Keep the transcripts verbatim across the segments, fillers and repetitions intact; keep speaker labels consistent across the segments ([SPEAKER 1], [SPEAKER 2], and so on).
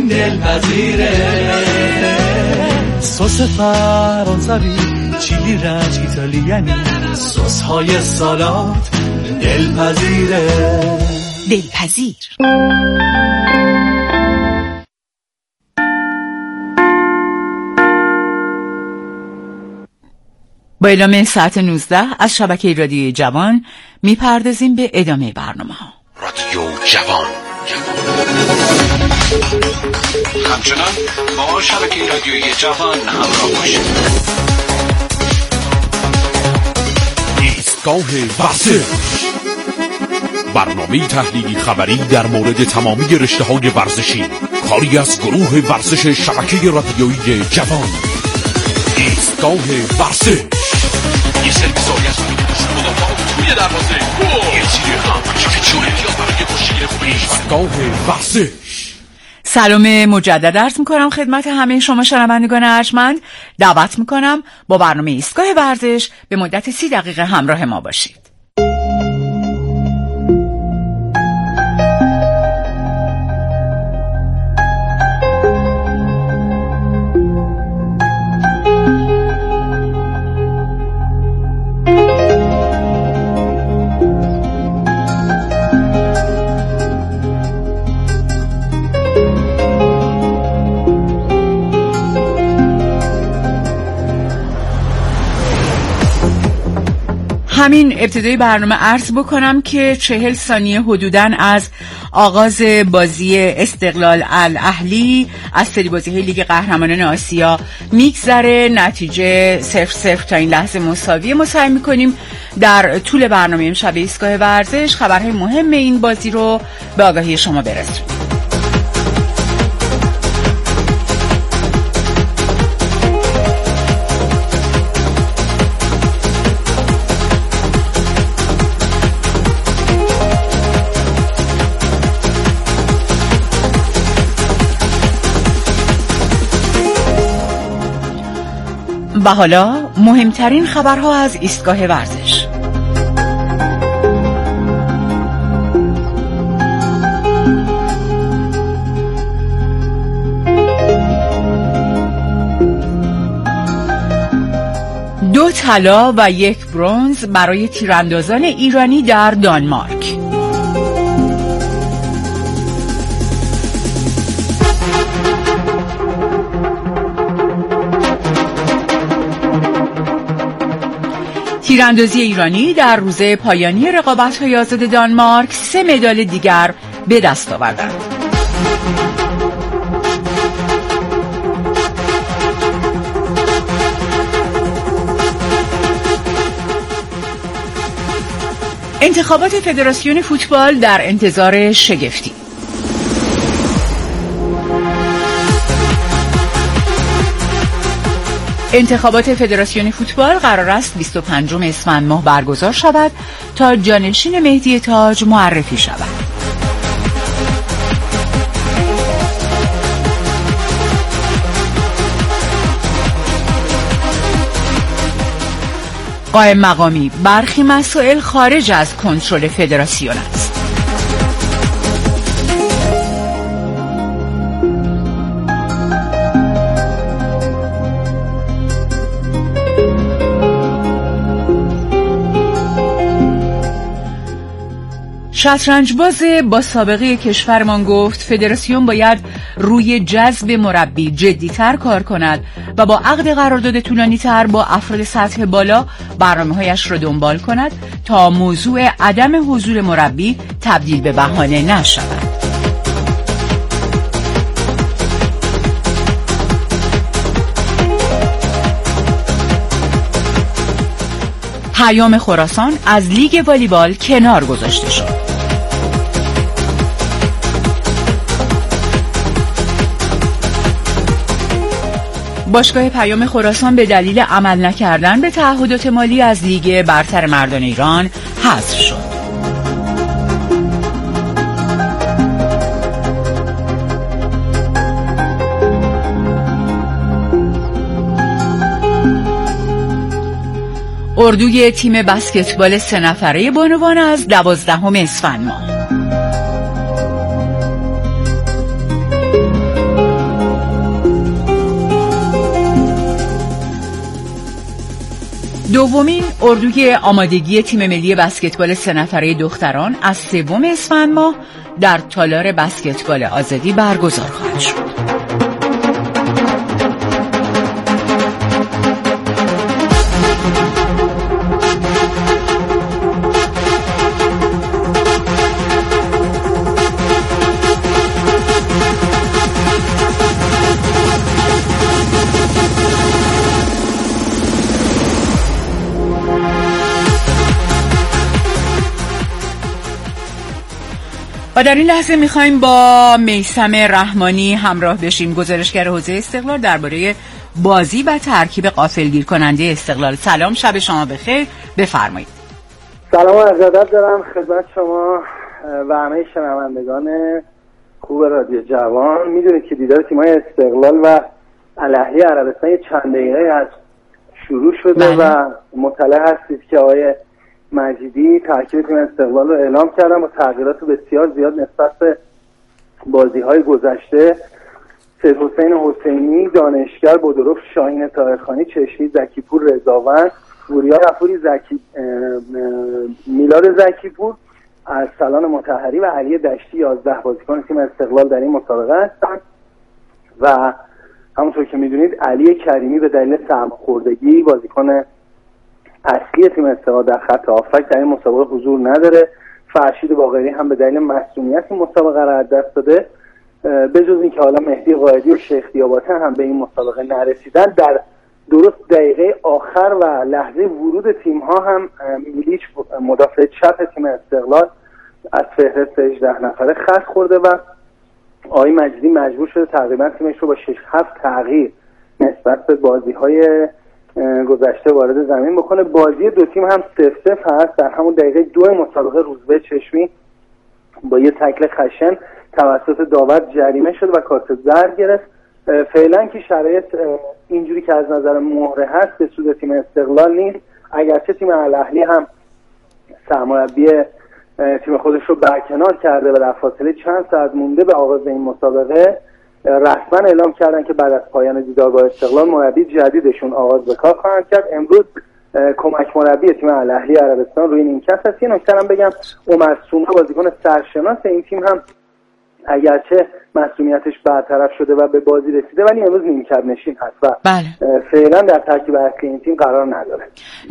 [SPEAKER 1] این دلپذیره. سس فرانسوی، چیلی، رنج، ایتالیانی، سس های سالات دلپذیره.
[SPEAKER 2] دلپذیر. با اعلام ساعت نوزده از شبکه رادیوی جوان میپردازیم به ادامه برنامه ها.
[SPEAKER 3] رادیو جوان همچنان با شبکه رادیوی جوان همراه باشید. ایستگاه ورزش، برنامه تحلیلی خبری در مورد تمامی رشته‌های ورزشی، کاری از گروه ورزش شبکه رادیویی جوان. ایستگاه ورزش، یه سرویساری از مدافع توی دروازه، یه تیری هم که چونه یا برای کشی خوبی. ایستگاه ورزش.
[SPEAKER 2] سلام مجدد عرض میکنم خدمت همه شما شنوندگان ارجمند. دعوت میکنم با برنامه ایستگاه ورزش به مدت سی دقیقه همراه ما باشید. همین ابتدای برنامه عرض بکنم که چهل ثانیه حدوداً از آغاز بازی استقلال الاهلی از سری بازی‌های لیگ قهرمانان آسیا میگذره. نتیجه صفر صفر تا این لحظه مساویه. ما سعی می‌کنیم در طول برنامه امشب ایستگاه ورزش خبرهای مهم این بازی رو به آگاهی شما برسونیم. و حالا مهمترین خبرها از ایستگاه ورزش. دو طلا و یک برنز برای تیراندازان ایرانی در دانمارک. تیراندازی ایرانی در روزه پایانی رقابت‌های آزاد دانمارک سه مدال دیگر به دست آوردند. انتخابات فدراسیون فوتبال در انتظار شگفتی. انتخابات فدراسیون فوتبال قرار است بیست و پنجم اسفند ماه برگزار شود تا جانشین مهدی تاج معرفی شود. قائم مقامی برخی مسائل خارج از کنترل فدراسیون است. شطرنج‌باز با سابقه کشورمان گفت فدراسیون باید روی جذب مربی جدی‌تر کار کند و با عقد قرارداد طولانی‌تر با افراد سطح بالا برنامه‌هایش را دنبال کند تا موضوع عدم حضور مربی تبدیل به بهانه نشود. پیام خراسان از لیگ والیبال کنار گذاشته شد. باشگاه پیام خراسان به دلیل عمل نکردن به تعهدات مالی از لیگ برتر مردان ایران حذف شد. اردوی تیم بسکتبال سه نفره بانوان از دوازدهم اسفند ماه. دومین اردوی آمادگی تیم ملی بسکتبال سه نفره دختران از سوم اسفند ماه در تالار بسکتبال آزادی برگزار خواهد شد. و در این لحظه میخوایم با میثم رحمانی همراه بشیم، گزارشگر حوزه استقلال، درباره بازی و ترکیب غافلگیر کننده استقلال. سلام، شب شما بخیر، بفرمایید.
[SPEAKER 4] سلام و عرض ادب دارم خدمت شما و همه شنوندگان خوب رادیو جوان. میدونید که دیدار تیم‌های استقلال و الاهلی عربستان چند دقیقه از شروع شده بله. و مطلع هستید که آقای مجیدی ترکیب تیم استقلال رو اعلام کردن و تغییرات بسیار زیاد نسبت به بازی‌های گذشته. سید حسین حسینی، دانشگر، بودروف، شاهین طاهرخانی، چشمی، زکیپور، رضاوند، وریا غفوری، زکی میلاد زکیپور، ارسلان مطهری و علی دشتی یازده بازیکن تیم استقلال در این مسابقه هستند و همونطور که میدونید علی کریمی به دلیل سرماخوردگی بازیکن اصلی تیم استقلال در خط هافک در این مسابقه حضور نداره. فرشید باقری هم به دلیل مصونیت این مسابقه را از دست داده. به جز اینکه حالا مهدی قائدی و شیخ دیاباطه هم به این مسابقه نرسیدن، در درست دقیقه آخر و لحظه ورود تیم ها هم میلیچ مدافع چپ تیم استقلال از فهرست هجده نفره خط خورده و آقای مجیدی مجبور شده تقریبا تیمش رو با شش هفت تغییر نسبت به بازی های گذشته وارد زمین بکنه. بازی دو تیم هم صفر صفر هست. در همون دقیقه دو مسابقه روزبه چشمی با یه تکل خشن توسط داور جریمه شد و کارت زرد گرفت. فعلا که شرایط اینجوری که از نظر مهره هست به سود تیم استقلال نیست، اگرچه تیم الاهلی هم سرمربی تیم خودش رو برکنار کرده و در فاصله چند ساعت مونده به آغاز این مسابقه رسما اعلام کردن که بعد از پایان دیدار با استقلال مربی جدیدشون آغاز به کار خواهند کرد. امروز کمک مربی تیم الاهلی عربستان روی نیمکت هست. یه نکته هم بگم، عمر سومه بازیکن سرشناس این تیم هم اگرچه مسئولیتش برطرف شده و به بازی رسیده ولی امروز نیمکت نشین هست و بله. فعلا در ترکیب اصلی این تیم قرار نداره.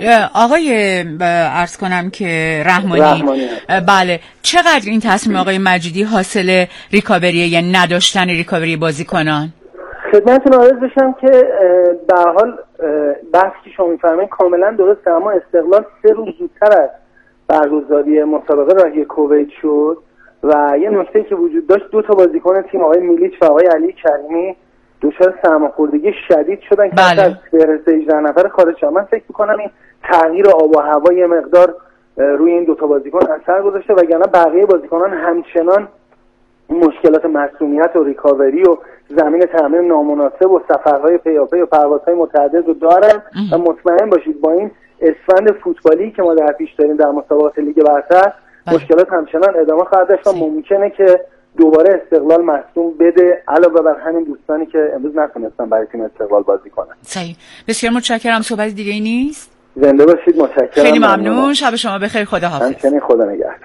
[SPEAKER 2] آقای عرض کنم که رحمانی, رحمانی بله، چقدر این تصمیم آقای مجیدی حاصل ریکاوری یا نداشتن ریکاوری بازیکنان؟
[SPEAKER 4] خدمتتون عرض بشم که به هر حال بحثی که شما می‌فرمایید کاملا درسته، اما استقلال سه روز زودتر از برگزاری مسابقه راهی کویت شد و یه نکته که وجود داشت، دو تا بازیکن تیم آقای میلیچ و آقای علی کریمی دچار سرماخوردگی شدید شدن که بله. از فهرست هجده نفر خارج شدن. من فکر می‌کنم این تغییر آب و هوا یه مقدار روی این دو تا بازیکن اثر گذاشته، وگرنه بقیه بازیکنان همچنان مشکلات مسئولیت و ریکاوری و زمین تمرین نامناسب و سفرهای پیاپی و پروازهای متعدد رو دارن و مطمئن باشید با این اسفند فوتبالی که ما در پیش داریم در مسابقات لیگ برتر بله. مشکلات همچنان ادامه خواهد داشت و ممکنه که دوباره استقلال مصدوم بده، علاوه بر همین دوستانی که امروز نتونستن برای تیم استقلال بازی کنن.
[SPEAKER 2] صحیح، بسیار متشکرم. صحبت دیگه ای نیست؟
[SPEAKER 4] زنده باشید، متشکرم.
[SPEAKER 2] خیلی ممنون. شب شما بخیر، خداحافظ.
[SPEAKER 4] همچنین، خدا نگهدار.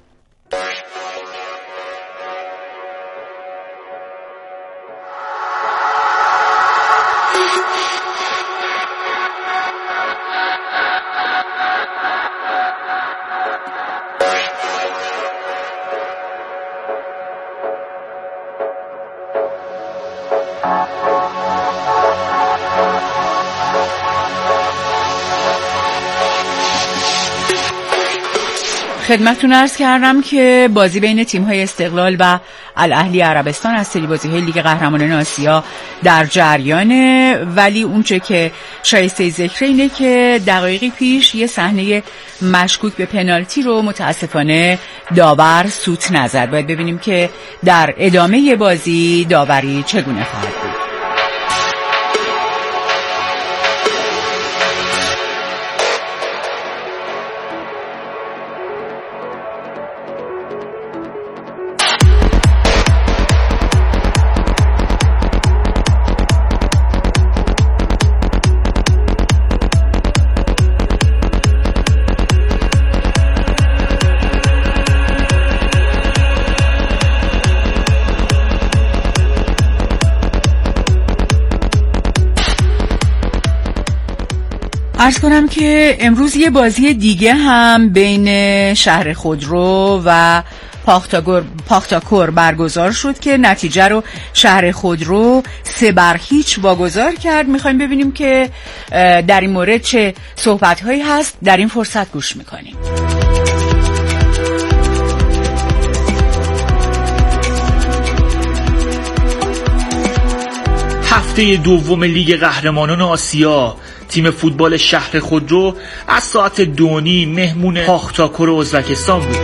[SPEAKER 2] خدمتتون عرض کردم که بازی بین تیم‌های استقلال و الاهلی عربستان از سری بازی‌های لیگ قهرمانان آسیا در جریانه، ولی اونچه که شایسته ذکر اینه که دقایقی پیش یه صحنه مشکوک به پنالتی رو متاسفانه داور سوت نزد. باید ببینیم که در ادامه بازی داوری چگونه خواهد بود. عرض کنم که امروز یه بازی دیگه هم بین شهر خودرو و پاختاکور پاختاکور برگزار شد که نتیجه رو شهر خودرو سه بر هیچ واگذار کرد. میخوایم ببینیم که در این مورد چه صحبت‌هایی هست. در این فرصت گوش میکنیم.
[SPEAKER 5] هفته دوم لیگ قهرمانان آسیا تیم فوتبال شهر خودرو از ساعت دو نیم مهمون پاختاکور ازبکستان بود.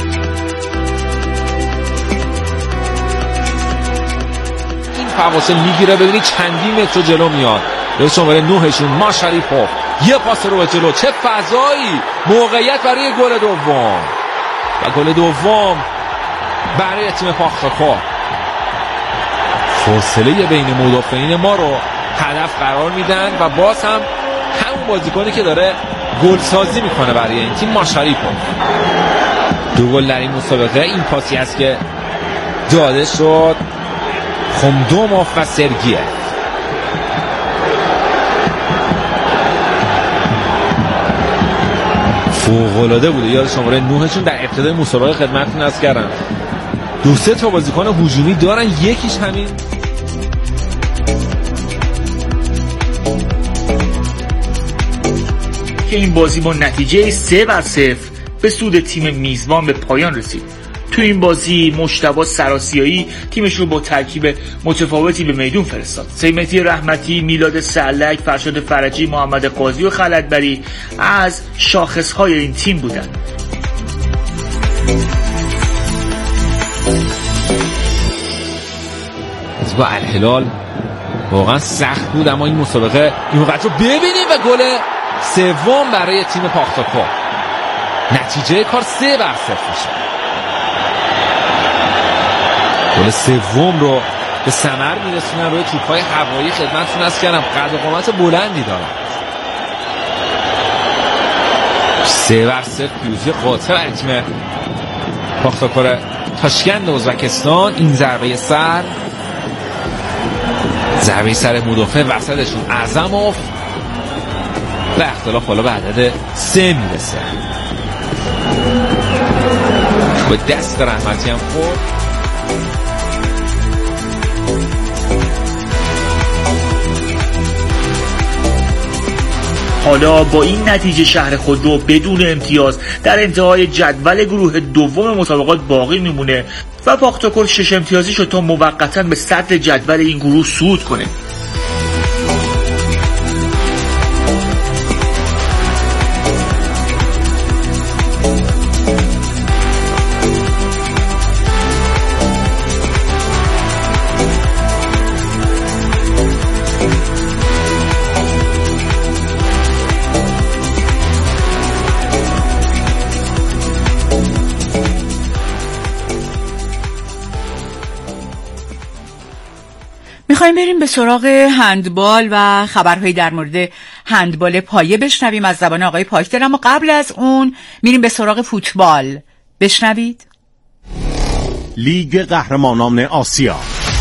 [SPEAKER 6] این فواصل میگیره، ببینید چندین متر جلو میاد. به شماره نوهشون ماشریپوف یه پاس رو به جلو، چه فضایی، موقعیت برای گل دوم و گل دوم برای تیم پاختاکور. فاصله بین مدافعین ما رو هدف قرار میدن و باز هم همون بازیکنی که داره گل سازی میکنه برای این تیم ماشریپوف. دو گل در این مسابقه این پاسی است که داده شد خمدوموف و سرگیه. فوق‌العاده بوده. یاد شماره نوهشون در ابتدای مسابقه خدمتتون عرض کردم دو سه تا بازیکن هجومی دارن، یکیش همین
[SPEAKER 5] که این بازی با نتیجه سه بر صفر به سود تیم میزبان به پایان رسید. تو این بازی مجتبی سراسیایی تیمش رو با ترکیب متفاوتی به میدون فرستاد. سیمتی رحمتی، میلاد سعلک، فرشاد فرجی، محمد قاضی و خلدبری از شاخصهای این تیم بودند.
[SPEAKER 6] با الهلال واقعا سخت بود، اما این مسابقه این وقت رو ببینیم و گل سوم برای تیم پاختاکور. نتیجه کار سه بر صفر میشه. گل سوم رو به ثمر میرسونن روی توپ‌های هوایی. خدمتتون عرض کردم قد و قامت بلندی دارن. سه بر صفر پیروزی قاطع برای تیم پاختاکور تاشکند ازبکستان. این ضربه سر ضربه سر مدافع وسطشون اعظموف به اختلاف حالا به عدد سه میرسه. با دست رحمتی هم خورد.
[SPEAKER 5] حالا با این نتیجه شهر خودرو بدون امتیاز در انتهای جدول گروه دوم مسابقات باقی میمونه و پاختاکور شش امتیازی شد تا موقتا به صدر جدول این گروه صعود کنه.
[SPEAKER 2] میخوایم بریم به سراغ هندبال و خبرهایی در مورد هندبال پایه بشنویم از زبان آقای پاکدل، اما قبل از اون میریم به سراغ فوتبال. بشنوید.
[SPEAKER 7] لیگ قهرمانان آسیا،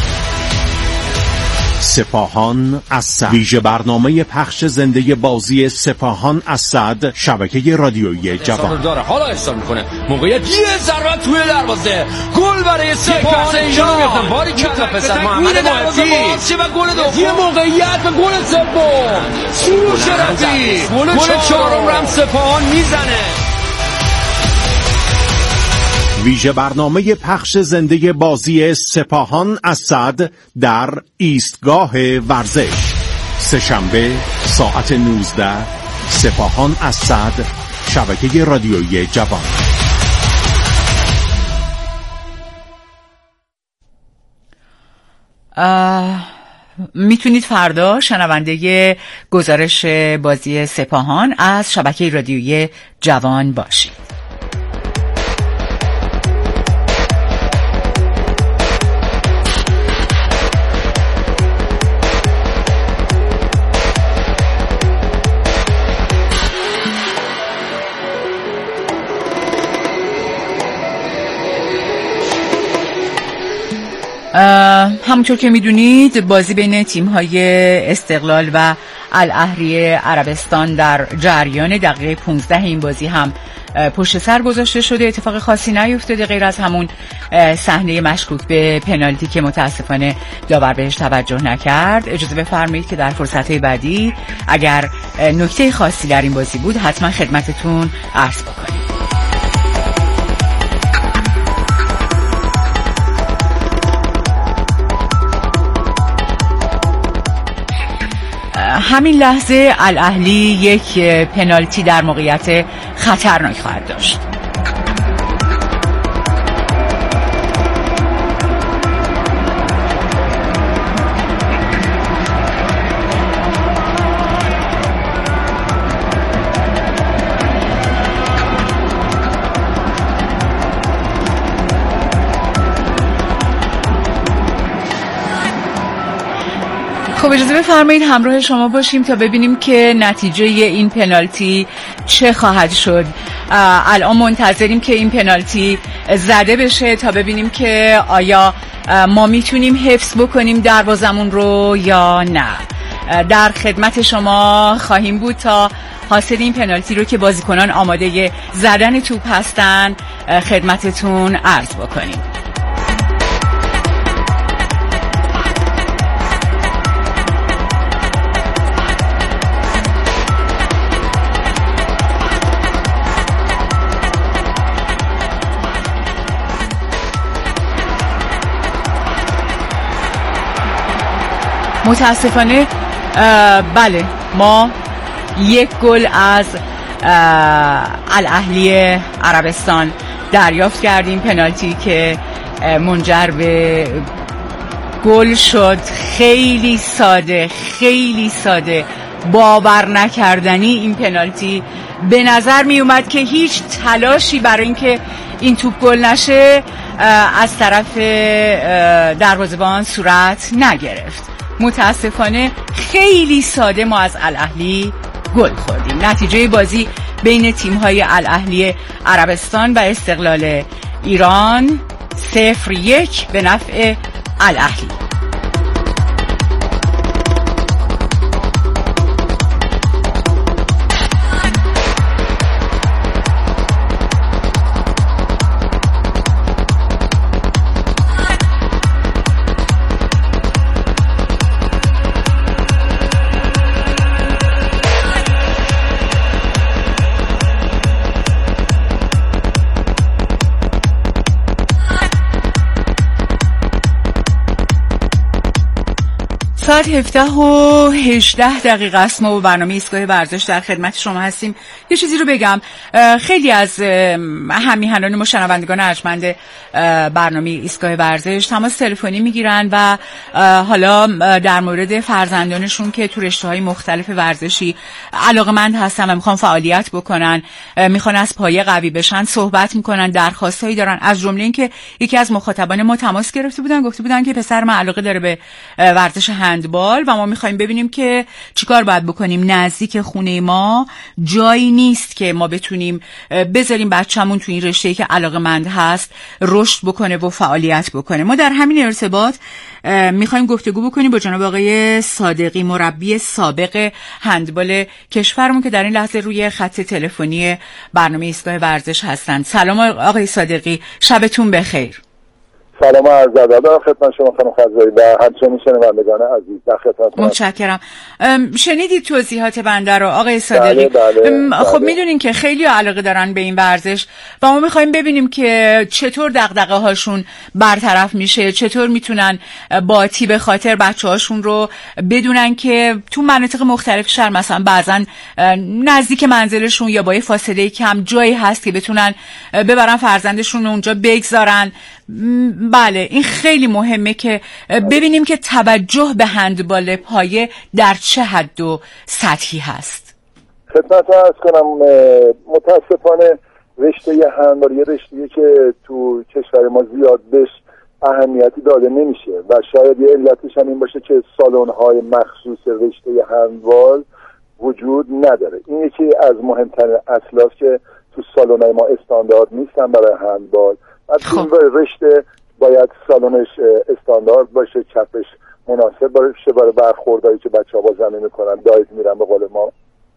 [SPEAKER 7] سپاهان اسد، ویژه برنامه پخش زنده بازی سپاهان اسد، شبکه رادیویی جوان
[SPEAKER 6] داره. حالا اشتباه میکنه، موقعیت یه ضربه توی دروازه، گل برای سپاهان اینجا میافتن. باری کلا پسر محمد محمدی و گل دوم، یه موقعیت و گل سوم، سروش رفیق، گل چهارم رم سپاهان میزنه.
[SPEAKER 7] ویژه برنامه پخش زنده بازی سپاهان اسد در ایستگاه ورزش، سه‌شنبه ساعت نوزده، سپاهان اسد، شبکه رادیویی جوان.
[SPEAKER 2] میتونید فردا شنونده گزارش بازی سپاهان از شبکه رادیویی جوان باشید. همونطور که میدونید بازی بین تیم‌های استقلال و الاهلی عربستان در جریان. دقیقه پانزده این بازی هم پشت سر گذاشته شده، اتفاق خاصی نیفتاده غیر از همون صحنه مشکوک به پنالتی که متاسفانه داور بهش توجه نکرد. اجازه بفرمایید که در فرصت‌های بعدی اگر نکته خاصی در این بازی بود حتما خدمتتون عرض بکنیم. همین لحظه الاهلی یک پنالتی در موقعیت خطرناک خواهد داشت. خب اجازه بفرمایید همراه شما باشیم تا ببینیم که نتیجه این پنالتی چه خواهد شد. الان منتظریم که این پنالتی زده بشه تا ببینیم که آیا ما میتونیم حفظ بکنیم دروازمون رو یا نه. در خدمت شما خواهیم بود تا حاصل این پنالتی رو که بازیکنان آماده زدن توپ هستن خدمتتون عرض بکنیم. متاسفانه بله ما یک گل از الاهلی عربستان دریافت کردیم، پنالتی که منجر به گل شد. خیلی ساده خیلی ساده باور نکردنی این پنالتی. به نظر می اومد که هیچ تلاشی برای اینکه این توپ گل نشه از طرف دروازه‌بان صورت نگرفت. متاسفانه خیلی ساده ما از الاهلی گل خوردیم. نتیجه بازی بین تیم‌های الاهلی عربستان و استقلال ایران صفر یک به نفع الاهلی. ساعت هفده و هجده دقیقه است. ما با برنامه ایستگاه ورزش در خدمت شما هستیم. یه چیزی رو بگم، خیلی از همیهنان ما شنوندگان ارجمند برنامه ایستگاه ورزش تماس تلفنی میگیرن و حالا در مورد فرزندانشون که تو رشته‌های مختلف ورزشی علاقه‌مند هستن و میخوان فعالیت بکنن، میخوان از پایه قوی بشن، صحبت میکنن، درخواستایی دارن. از جمله این که یکی از مخاطبان ما تماس گرفته بودن، گفته بودن که پسر من علاقه داره به ورزش هندبال و ما میخوایم ببینیم که چیکار باید بکنیم. نزدیک خونه ما جایی نیست که ما بتونیم بذاریم بچه‌مون تو این رشته‌ای که علاقه‌مند هست رشد بکنه و فعالیت بکنه. ما در همین ارتباط میخوایم گفتگو بکنیم با جناب آقای صادقی، مربی سابق هندبال کشورمون که در این لحظه روی خط تلفنی برنامه ایستگاه ورزش هستند. سلام آقای صادقی، شبتون بخیر.
[SPEAKER 8] سلام عرض ادب دارم خدمت شما خانم خزایی و همچنین شنوندگان عزیز. در خدمتتون.
[SPEAKER 2] متشکرم. شنیدید توضیحات بنده رو آقای صادقی؟
[SPEAKER 8] بله بله
[SPEAKER 2] خب
[SPEAKER 8] بله.
[SPEAKER 2] میدونین که خیلی علاقه دارن به این ورزش و ما میخوایم ببینیم که چطور دغدغه هاشون برطرف میشه، چطور میتونن با تیب خاطر بچه هاشون رو بدونن که تو مناطق مختلف شهر مثلا بعضا نزدیک منزلشون یا با یه فاصله کم جایی هست که بتونن ببرن فرزندشون رو اونجا بگذارن. بله این خیلی مهمه که ببینیم که توجه به هندبال پایه در چه حد و سطحی هست.
[SPEAKER 8] خدمت عرض کنم متاسفانه رشته هندبال یه رشته‌ایه که تو کشور ما زیاد بهش اهمیتی داده نمیشه و شاید یه علتش هم این باشه که سالن‌های مخصوص رشته هندبال وجود نداره. این یکی از مهمترین اصلاست که تو سالن‌های ما استاندارد نیستن برای هندبال. از این رشته باید سالنش استاندارد باشه، چپش مناسب باشه برای برخوردایی که بچه‌ها با زمین میکنن، دایو میرن به قول ما.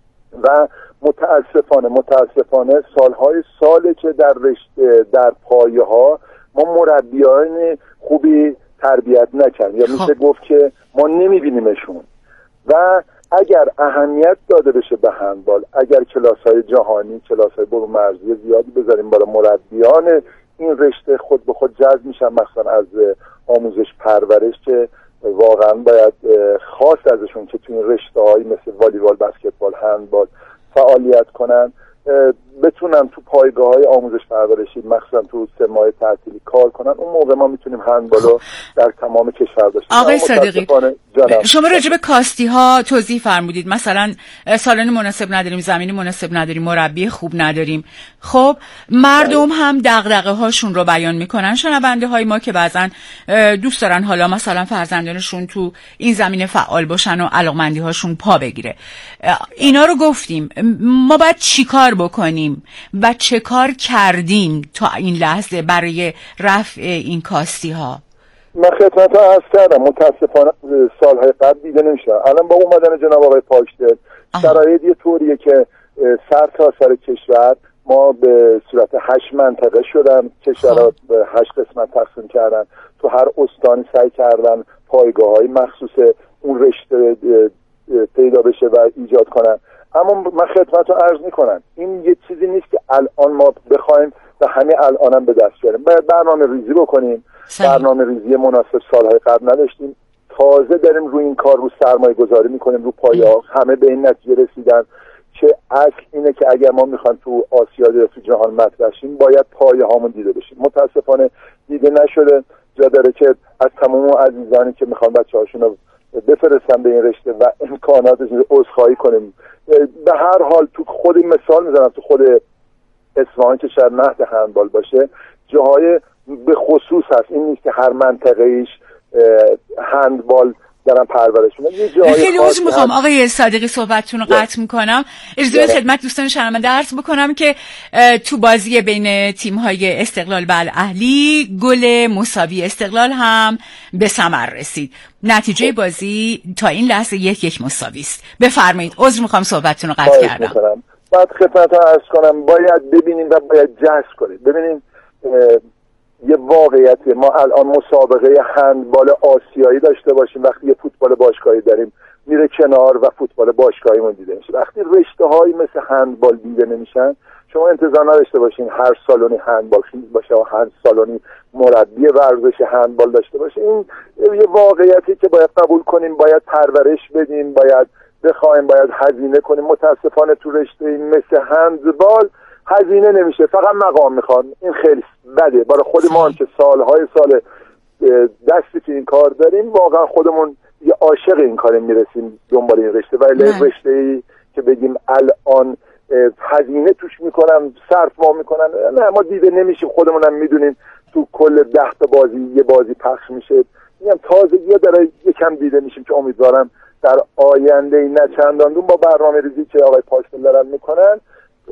[SPEAKER 8] و متاسفانه متاسفانه سالهای ساله که در رشته در پایه ها ما مربیان خوبی تربیت نکردیم، یا میشه گفت که ما نمیبینیمشون. و اگر اهمیت داده بشه به هندبال، اگر کلاس‌های جهانی، کلاس‌های برون مرزی زیادی بذاریم برای مربیان این رشته، خود به خود جذب میشن، مثلا از آموزش پرورش که واقعا باید خواست ازشون که تو این رشته‌های مثل والیبال، بسکتبال، هندبال فعالیت کنن، بتونن تو پایگاه‌های آموزش پرورشی مثلا تو سه ماه تعطیلی کار کنن. اون موقع ما میتونیم هندبالو در تمام کشور داشته.
[SPEAKER 2] آقای صادقی، شما راجع به کاستی ها توضیح فرمودید، مثلا سالن مناسب نداریم، زمین مناسب نداریم، مربی خوب نداریم. خب مردم هم دغدغه هاشون رو بیان میکنن، شنونده های ما که بعضن دوست دارن حالا مثلا فرزندانشون تو این زمینه فعال باشن و علاقمندی هاشون پا بگیره. اینا رو گفتیم، ما باید چیکار بکنیم و چه کار کردیم تا این لحظه برای رفع این کاستی ها؟
[SPEAKER 8] من خدمت ها عرض کردم، متاسفانه سالهای قبل دیده نمیشه. الان با اومدن جناب آقای پاکدل شرایط یه طوریه که سر تا سر کشور ما به صورت هشت منطقه شدن، کشور را به هشت قسمت تقسیم کردن، تو هر استانی سعی کردن پایگاه های مخصوص اون رشته پیدا بشه و ایجاد کنن. اما من خدمت رو عرض میکنم، این یه چیزی نیست که الان ما بخوایم و همه الان هم به دست بیاریم. باید برنامه ریزی بکنیم. صحیح. برنامه ریزی مناسب سالهای قبل نداشتیم، تازه داریم روی این کار رو سرمایه گذاری میکنیم رو پایه ها. همه به این نتیجه رسیدن که اصل اینه که اگر ما میخوایم تو آسیا یا تو جهان مطرح شیم باید پایه هامون دیده بشیم. متاسفانه دیده نشده. جا داره که از تمام عزیزانی که میخوان بچه هاشون رو بفرستن به این رشته و امکاناتش عذرخواهی کنیم. به هر حال تو خود این مثال میزنم، تو خود اصفهان که شاید مهد هندبال باشه، جاهای به خصوص هست، این نیست که هر منطقه ایش هندبال دارن پرورش میدن.
[SPEAKER 2] خیلی عذر میخوام آقای صادقی، صحبتتون رو قطع میکنم. اجازه بدید خدمت دوستان شنونده عرض بکنم که تو بازی بین تیم‌های استقلال و الاهلی گل مساوی استقلال هم به ثمر رسید. نتیجه بازی تا این لحظه یک یک مساوی است. بفرمایید. عذر میخوام صحبتتون رو قطع کردم.
[SPEAKER 8] بعد خدمتتون عرض کنم باید ببینیم و باید جذب کنیم. ببینیم یه واقعیتی، ما الان مسابقه هندبال آسیایی داشته باشیم، وقتی یه فوتبال باشگاهی داریم میره کنار و فوتبال باشگاهیمون دیده میشه. وقتی رشته‌هایی مثل هندبال دیده نمیشن، شما انتظار نداشته باشین هر سالونی هندبال خیز باشه و هر سالونی مربی ورزش هندبال داشته باشه. این یه واقعیتی که باید قبول کنیم، باید پرورش بدیم، باید بخوایم، باید هزینه کنیم. متاسفانه تو رشته مثل هندبال هزینه نمیشه، فقط مقام میخوان. این خیلی بده برای خود ما که سالهای سال دستی تو این کار داریم، واقعا خودمون یه عاشق این کاریم میرسیم دنبال این رشته. ولی رشته‌ای که بگیم الان هزینه توش میکنن، صرف ما میکنن، نه، ما دیده نمیشیم. خودمونم میدونیم تو کل ده تا بازی یه بازی پخش میشه. میگم تازگی داره یکم دیده میشیم که امیدوارم در آینده نه چندان دون با برنامه ریزی که آقای پاکدل دارن میکنن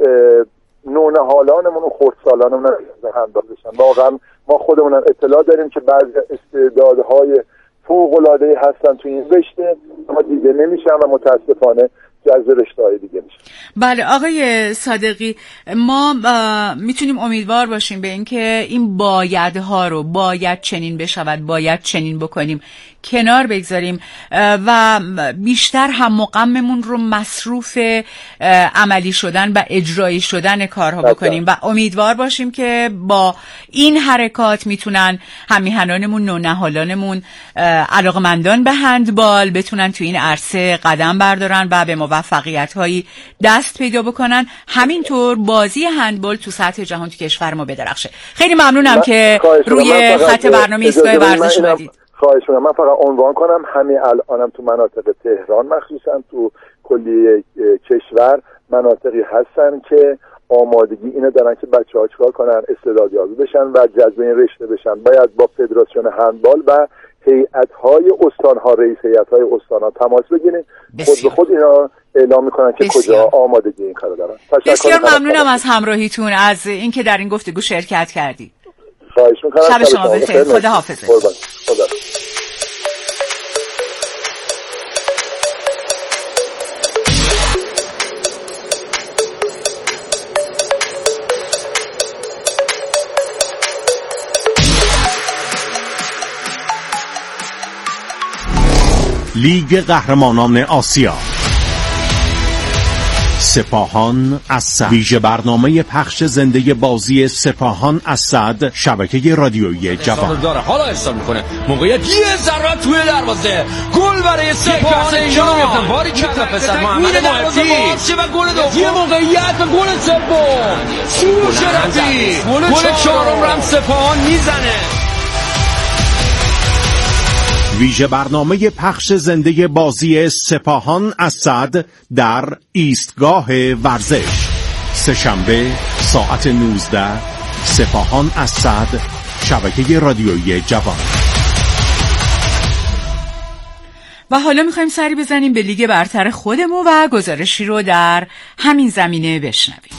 [SPEAKER 8] نونه حالانمون و خردسالانمون رو هندبال بشن. واقعا ما خودمون اطلاع داریم که بعضی استعدادهای فوق‌العاده‌ای هستن تو این رشته، اما دیده نمیشن و متاسفانه جذب رشته‌های دیگه میشه.
[SPEAKER 2] بله آقای صادقی، ما میتونیم امیدوار باشیم به اینکه این بایدها رو باید چنین بشود، باید چنین بکنیم کنار بگذاریم و بیشتر هم مقاممون رو مصروف عملی شدن و اجرایی شدن کارها بکنیم و امیدوار باشیم که با این حرکات میتونن همیهنانمون، نونهالانمون، علاقمندان به هندبال بتونن تو این عرصه قدم بردارن و به موفقیت هایی دست پیدا بکنن. همینطور بازی هندبال تو سطح جهان تو کشور ما بدرخشه. خیلی ممنونم که روی خط برنامه ایستگاه ورزش اومدید.
[SPEAKER 8] خواهش می‌کنم. من فقط عنوان کنم همین الانم تو مناطق تهران مخصوصا تو کلی کشور مناطقی هستن که آمادگی اینو دارن که بچه‌ها چیکار کنن، استعدادیابی بشن و جذب این رشته بشن. باید با فدراسیون هندبال و هیئت‌های استان‌ها، رئیس هیئت‌های استان‌ها تماس بگیریم، خود به خود اینا اعلام میکنن که بسیار. کجا آمادگی این کارو دارن.
[SPEAKER 2] بسیار ممنونم از همراهیتون، از اینکه در این گفتگو شرکت کردید.
[SPEAKER 8] خواهش میکنم.
[SPEAKER 2] شب شما بخیر. خدا حافظ.
[SPEAKER 8] خدا.
[SPEAKER 7] لیگ قهرمانان آسیا، سپاهان اسد، ویژه برنامه پخش زنده بازی سپاهان اسد، شبکه رادیویی جوان.
[SPEAKER 6] داره حالا ارسال میکنه، موقعیت یه ذره توی دروازه، گل برای سپاهان جان. باری کلا پسر محمد محبی و گل دوم، یه موقعیت و گل سوم. سور شرفی گل چهارم رم سپاهان میزنه.
[SPEAKER 7] ویژه برنامه پخش زنده بازی سپاهان اسد در ایستگاه ورزش، سه‌شنبه ساعت نوزده، سپاهان اسد، شبکه رادیویی جوان.
[SPEAKER 2] و حالا میخوایم سری بزنیم به لیگ برتر خودمون و گزارشی رو در همین زمینه بشنویم.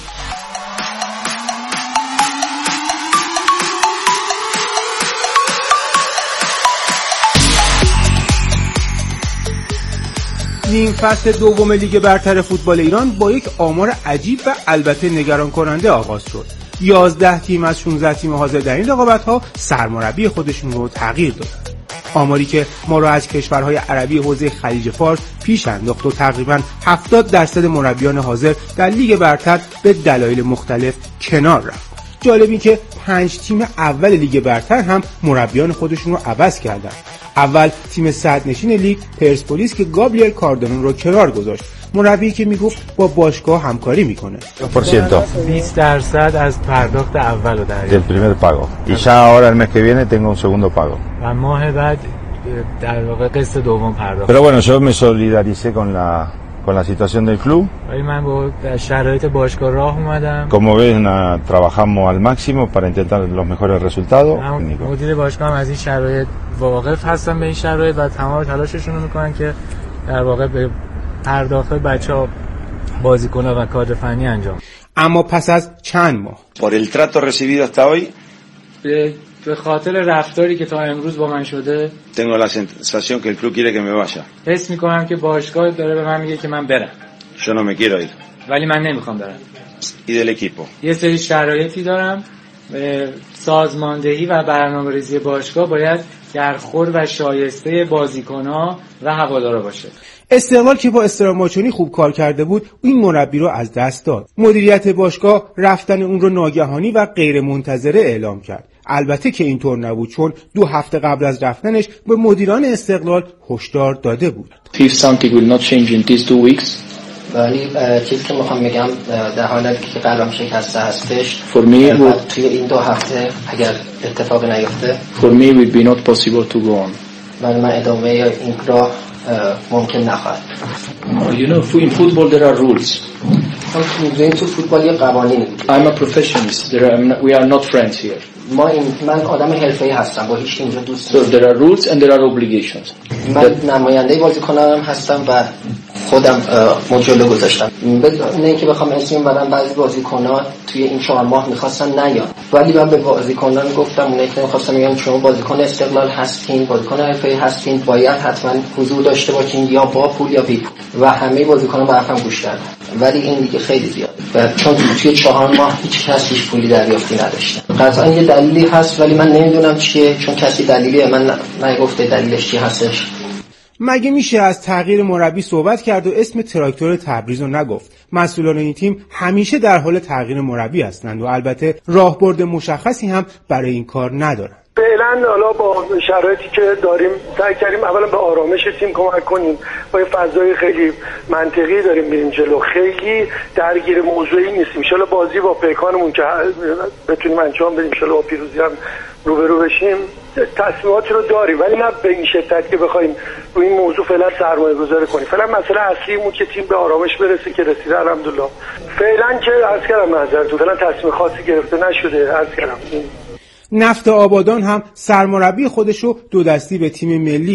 [SPEAKER 9] نیم فصل دوم لیگ برتر فوتبال ایران با یک آمار عجیب و البته نگران کننده آغاز شد. یازده تیم از شانزده تیم حاضر در این رقابت‌ها سرمربی خودشون رو تغییر دادن. آماری که ما را از کشورهای عربی حوزه خلیج فارس پیش انداخت و تقریباً هفتاد درصد مربیان حاضر در لیگ برتر به دلایل مختلف کنار رفت. جالب این که پنج تیم اول لیگ برتر هم مربیان خودشون رو عوض کردن. اول تیم صدرنشین لیگ پرسپولیس که گابریل کاردانون رو کنار گذاشت، مربی که میگفت با باشگاه همکاری میکنه.
[SPEAKER 10] بیست درصد از پرداخت اولو در
[SPEAKER 11] del primer pago y ya ahora el mes que viene tengo un segundo pago
[SPEAKER 10] و ماه بعد در واقع قسط دوم پرداخت.
[SPEAKER 11] Pero bueno, yo me solidaricé con la con la situación del club.
[SPEAKER 10] ولی من با شرایط باشگاه راه اومدم.
[SPEAKER 11] Como ven, trabajamos al máximo para intentar los mejores resultados.
[SPEAKER 10] مدیر باشگاه هم از این شرایط واقف هستن به این شرایط و تمام تلاششون رو میکنن که در واقع به پرداخت بچه‌ها، بازیکن‌ها و کادر فنی انجام.
[SPEAKER 9] اما پس از چند ماه
[SPEAKER 11] por el trato recibido hasta hoy
[SPEAKER 10] به به خاطر رفتاری که تا امروز با من شده
[SPEAKER 11] tengo la sensación que el club quiere que me vaya.
[SPEAKER 10] حس می‌کنم که باشگاه داره به من میگه که من برم.
[SPEAKER 11] Yo no me quiero ir.
[SPEAKER 10] ولی من نمیخوام برم.
[SPEAKER 11] Y del equipo.
[SPEAKER 10] یه سری شرایطی دارم. سازماندهی و برنامه‌ریزی باشگاه باید در خور و شایسته بازیکن‌ها و هوادارا باشه.
[SPEAKER 9] استقلال که با استراماچونی خوب کار کرده بود، این مربی رو از دست داد. مدیریت باشگاه رفتن اون رو ناگهانی و غیر منتظره اعلام کرد. البته که اینطور نبود، چون دو هفته قبل از رفتنش به مدیران استقلال هشدار داده بود.
[SPEAKER 12] If something will not change in these two weeks,
[SPEAKER 13] ولی چیزی که میخوام بگم در حالتی که قلبم شکسته هستش،
[SPEAKER 12] for me
[SPEAKER 13] توی این دو هفته اگر اتفاقی نیفته
[SPEAKER 12] for me will be not possible to go on.
[SPEAKER 13] ولی من ادامه این راه ممکن نخواهد.
[SPEAKER 12] You know, in football there are rules.
[SPEAKER 13] می‌دونید تو فوتبال یه قوانینی.
[SPEAKER 12] I'm a professionist. There are, we are not friends here.
[SPEAKER 13] ما این من آدم حرفه‌ای هستم، با هیچ اینجا دوست
[SPEAKER 12] نیستم. So there are rules and there are obligations.
[SPEAKER 13] من نماینده بازیکنان هستم و خودم مجله گذاشتم. بدون اینکه بخوام اسم ببرم، بعضی بازیکنان توی این چهار ماه می‌خواستن نیان، ولی من به بازیکنان گفتم اونایی که می‌خواستم میگم شما بازیکن استقلال هستین، بازیکن حرفه‌ای هستین، باید حتما حضور داشته باشین، یا با پول یا بی پول. و همه بازیکنان به حرفم گوش کردن. ولی این دیگه خیلی زیاد. و چون توی چهار ماه هیچ کسی هیچ پولی دریافتی نداشته. قطعاً یه دلیلی هست ولی من نمیدونم چیه، چون کسی دلیلی من نگفته دلیلش چی هستش.
[SPEAKER 9] مگه میشه از تغییر مربی صحبت کرد و اسم تراکتور تبریز رو نگفت؟ مسئولان این تیم همیشه در حال تغییر مربی هستند و البته راهبرد مشخصی هم برای این کار ندارن.
[SPEAKER 14] فعلا حالا با شرایطی که داریم سعی کردیم اولا به آرامش تیم کمک کنیم، با یه فضای خیلی منطقی داریم میریم جلو، خیلی درگیر موضوعی نیستیم. ان شاءالله بازی با پیکانمون که بتونیم انجام بدیم، ان شاءالله با پیروزی هم روبرو بشیم. تصمیماتی رو داریم ولی نه به این شدت که بخوایم روی این موضوع فعلا سرمایه گذاری کنیم. فعلا مسئله اصلیمون که تیم به آرامش برسه که رسیده الحمدلله. فعلا که عرض کردم نظرتون فعلا تصمیم خاصی گرفته نشده. عرض کردم
[SPEAKER 9] نفت آبادان هم سرمربی خودشو دو دستی به تیم ملی